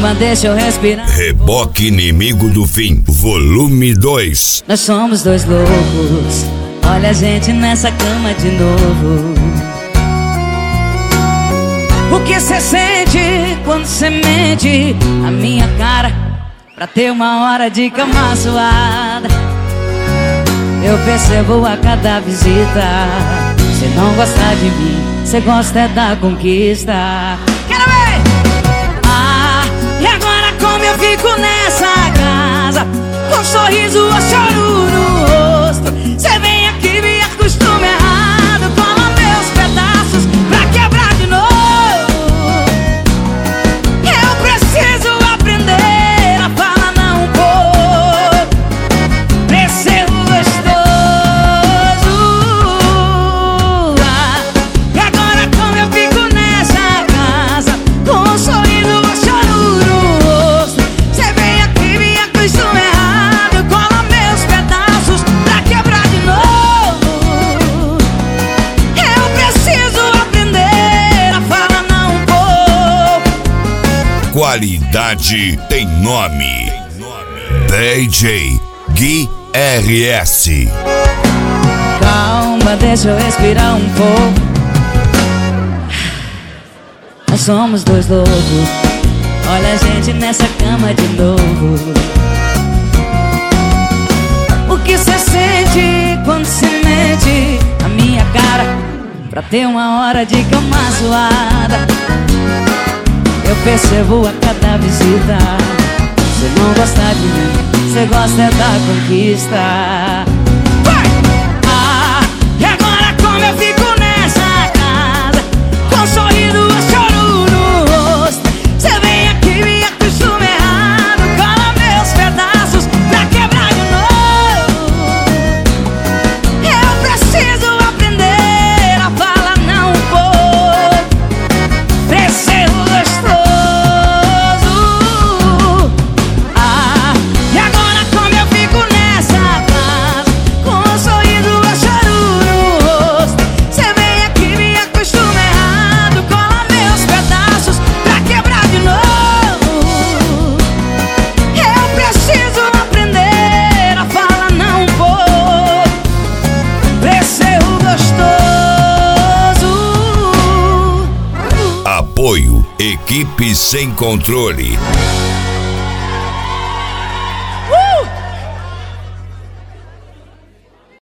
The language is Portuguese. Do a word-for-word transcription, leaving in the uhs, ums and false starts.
Calma, deixa eu respirar. Reboque Inimigo do Fim, volume dois. Nós somos dois loucos, olha a gente nessa cama de novo. O que cê sente quando cê mente a minha cara pra ter uma hora de cama suada? Eu percebo a cada visita, cê não gosta de mim, cê gosta é da conquista. Quero ver! Ah, e agora como eu fico nessa casa, com um sorriso ou choro no rosto? Cê vem aqui, me acostuma errado, cola meus pedaços pra quebrar de novo. Eu preciso aprender a falar não um pouco, preciso gostoso. Ah, e agora como eu fico nessa casa, com um sorriso ou choro no rosto? Cê vem aqui, me acostuma errado, cola meus pedaços pra quebrar de novo. Eu preciso aprender a falar não um pouco. Qualidade tem nome. D J Gui R S. Calma, deixa eu respirar um pouco. Nós somos dois loucos, olha a gente nessa cama de novo. O que cê sente quando cê mente a minha cara pra ter uma hora de cama suada? Eu percebo a cada visita, cê não gosta de mim, cê gosta é da conquista. Vai! Ah, e agora como eu fico nessa casa, com um sorriso ou choro no rosto? Cê vem aqui, me acostuma errado, cola meus pedaços pra quebrar de novo. Eu preciso aprender a falar não um pouco, preciso gostoso. Ah, e agora como eu fico nessa casa, com um sorriso ou choro no rosto? Cê vem aqui, me acostuma errado, cola meus pedaços pra quebrar de novo. Eu preciso aprender a falar não um pouco, preciso gostoso. Apoio Equipe Sem Controle.